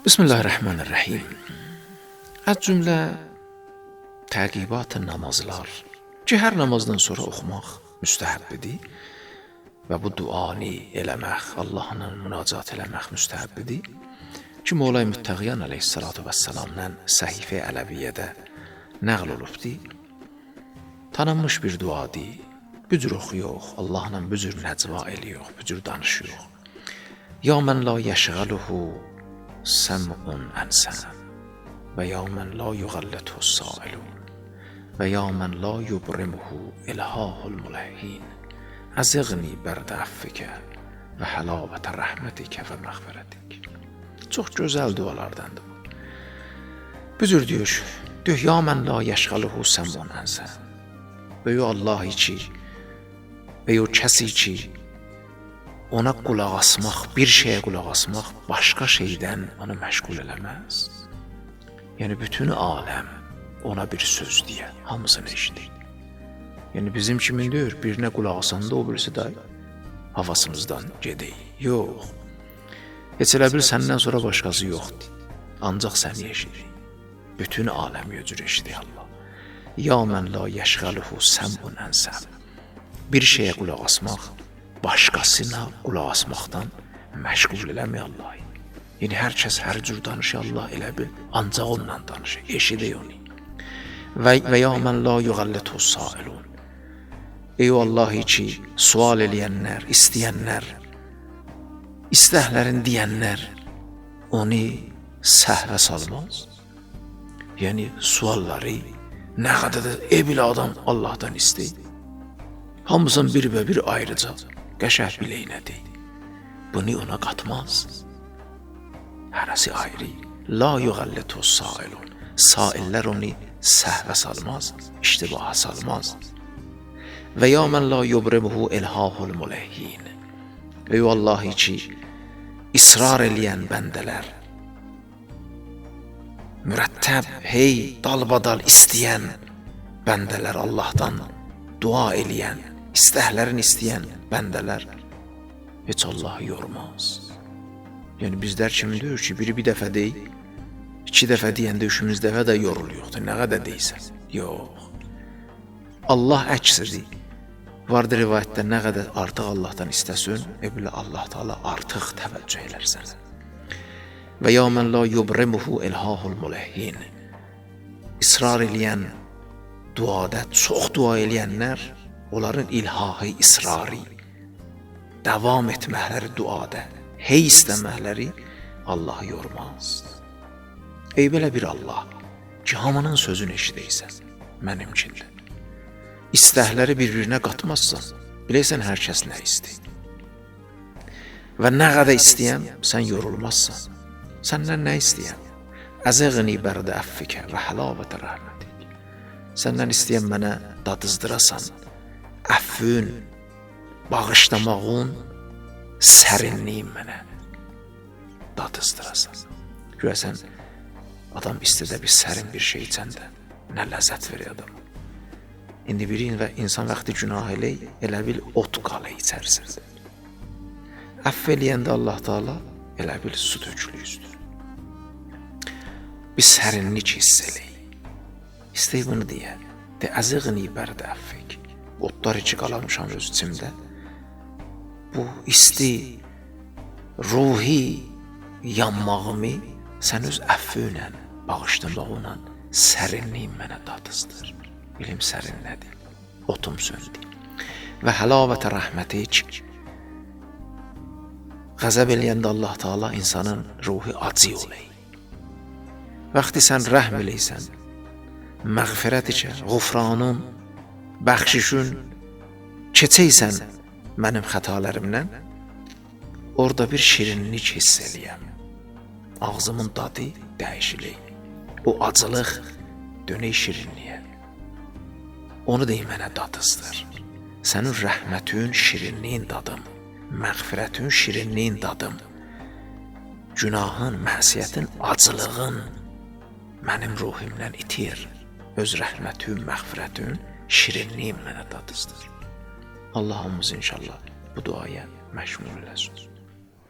Bismillahirrahmanirrahim. Az cümlə təqibat-ı namazlar ki, hər namazdan sonra oxumaq müstəhəbbidir və bu duanı eləmək, Allahla münacat eləmək müstəhəbbidir ki, Mola-i Müttəqiyan aleyhissalatu vəssalamdan səhifə Ələviyyədə nəql olubdur. Tanınmış bir duadır, bu cür oxuyuq, Allahla bu cür nəcva eləyiq, bu cür danışıyıq. Ya mən la yəşğəluhu səm'un ənsəm və ya mən la yuğallətuhu s-sailun və ya mən la yubrimuhu ilhahul muləhhin əziğni bərdə əffikə və həlavətə rəhmətikə və məğfirətik. Çox gözəl dualardandır bu. Bu cür deyir, ya mən la yəşğəluhu səm'un ənsəm və ya Allah ki və ya kəsi ki ona qulaq asmaq, bir şeyə qulaq asmaq başqa şeydən onu məşğul eləməz. Yəni bütün aləm ona bir söz deyə, hamısını eşidir. Yəni bizim kimin deyir, birinə qulaq asanda o birisi də havasımızdan gedək. Yox. Heç elə bil səndən sonra başqası yoxdur. Ancaq səni eşidir. Bütün aləmi öcür eşidir Allah. Ya mən la yəşğəluhu səm'un ənsəm. Bir şeyə qulaq asmaq, başqasına qulaq asmaqdan məşğul eləmək Allah'ı. Yəni hər kəs hər cür danışır, Allah elə bil, ancaq onunla danışır, eşidir onu. Və ya mən la yuğallətuhu s-sailun. Ey Allah'ı ki, sual eləyənlər, istəyənlər, istəklərin deyənlər onu səhrə salmaz. Yəni sualları nə qədər də evli adam Allah'tan istəyir. Hamısın bir və bir ayrıca qəşəh bileynədir. Bunu ona qatmaz. Hərəsi ayrı. La yuğallətuhu s-sailun. Saillər onu səhvə salmaz, iştibaha salmaz. Və ya mən la yubrimuhu ilhahul muləhhin. Ey Allah'ı ki, israr eləyən bəndələr, mürəttəb, hey, dalbadal istəyən bəndələr Allah'tan dua eləyən, istəklərini istəyən bəndələr heç Allah'ı yormaz. Yəni bizlər kimi deyir ki, biri bir dəfə deyil, iki dəfə deyəndə üçümüz dəfə də yoruluyuqdur, nə qədər deyilsən. Yox. Allah əksidir. Vardır rivayətdə nə qədər artıq Allah'tan istəsin, elə Allah Teala artıq təvəccüh elərsən. Və ya mən la yubrimuhu ilhahul muləhhin. İsrar eləyən, duada çox dua eləyənlər, onların ilhahı, israrı, davam etməkləri duada, hey istəməkləri Allah'ı yormaz. Ey belə bir Allah ki, hamının sözünü eşidəysən, mənimkində. İstəkləri bir-birinə qatmazsan, biləysən hər kəs nə istəyir. Və nə qədər istəyən, sən yorulmazsan. Səndən nə istəyən? Əziğni bərdə əffikə və həlavətə rəhmətik. Səndən istəyən mənə dadızdırasan, əffün, bağışlamağın, sərinliyin mənə dadızdırasan. Görəsən, adam istədə bir sərin bir şey içəndə nə ləzzət verir adam. İndi bir insan vaxtı günah elə bil ot qalı içərsiniz. Əff eləyəndə Allah Teala elə bil su tökülü üzdür. Bir sərinlik hiss eləyir. İstəyir bunu deyə, de əziğni bərdə əffik. Otlar içi qalamışam öz içimdə. Bu isti, ruhi yanmağımı sən öz əffüylə, bağışlamağınla sərinliyin mənə dadızdır. Bilim sərin nədir? Otum söndü. Və həlavətə rəhmətik. Qəzəb eləyəndə Allah Teala insanın ruhi acı olayı. Vaxtı sən rəhm eləysən, məğfirət içə,ğufranın, bəxşişün, keçəysən mənim xətalərimdən, orada bir şirinlik hiss eləyəm. Ağzımın dadı dəyişilir. O acılıq dönək şirinliyə. Onu deyim mənə dadızdır. Sənin rəhmətin, şirinliyin dadım, məğfirətin, şirinliyin dadım, günahın, məsiyyətin, acılığın mənim ruhimdən itir. Öz rəhmətin, məğfirətin, şirinliyin mənə dadızdır. Allah'ımız inşallah bu duaya məşmul eləsin.